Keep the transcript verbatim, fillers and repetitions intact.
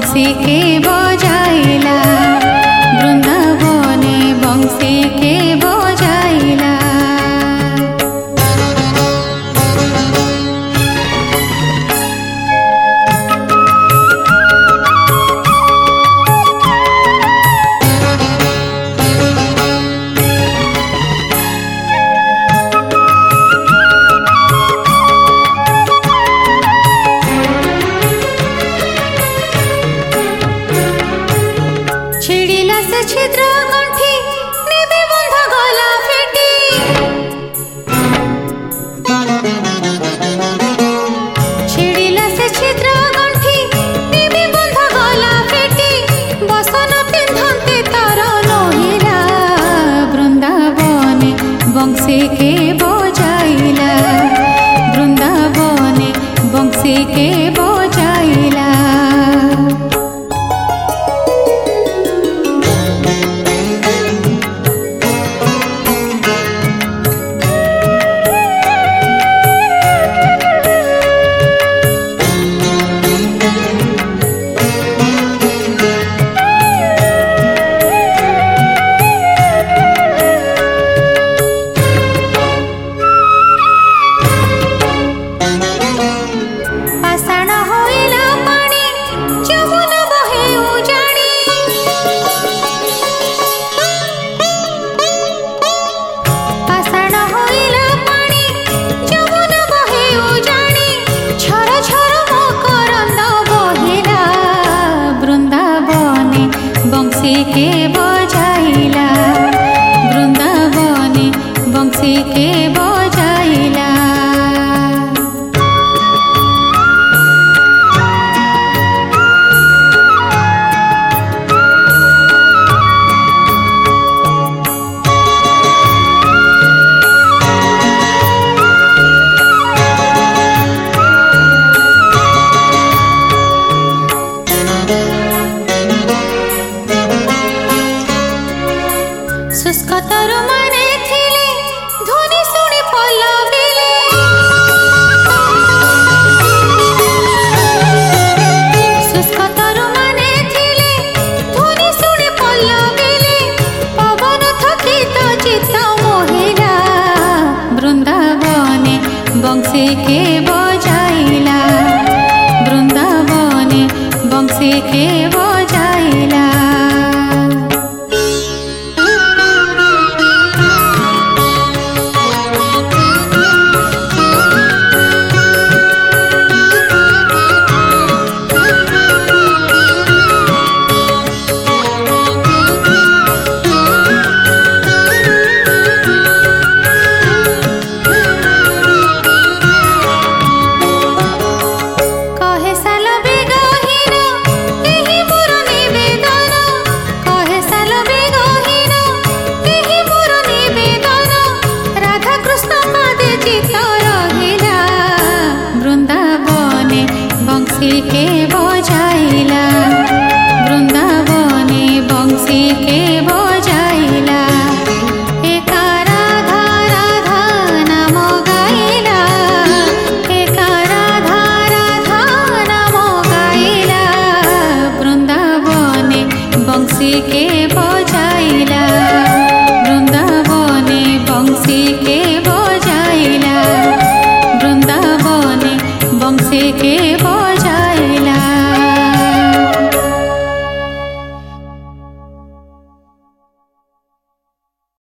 बंसी के बजाइला वृंदावने बंसी के बजाइला। छिड़िला से छिद्र गंठी निबि बंध गला फेटी। छिड़िला से छिद्र गंठी निबि बंध गला फेटी। बसन पिंधते तार नहिला वृंदावने बंसी के बजाइला वृंदावने बंसी के बजाइला। बंसी के बजाइला वृंदावने बंसी के बजाइला। शुष्क तरु माने थिले ध्वनि शुणी पल्लविले। शुष्क तरु माने थिले ध्वनि शुणी पल्लविले। पवन थकित चित्त मोहिला वृंदावने बंसी के बजाइला वृंदावने बंसी के बजाइला। बंसी के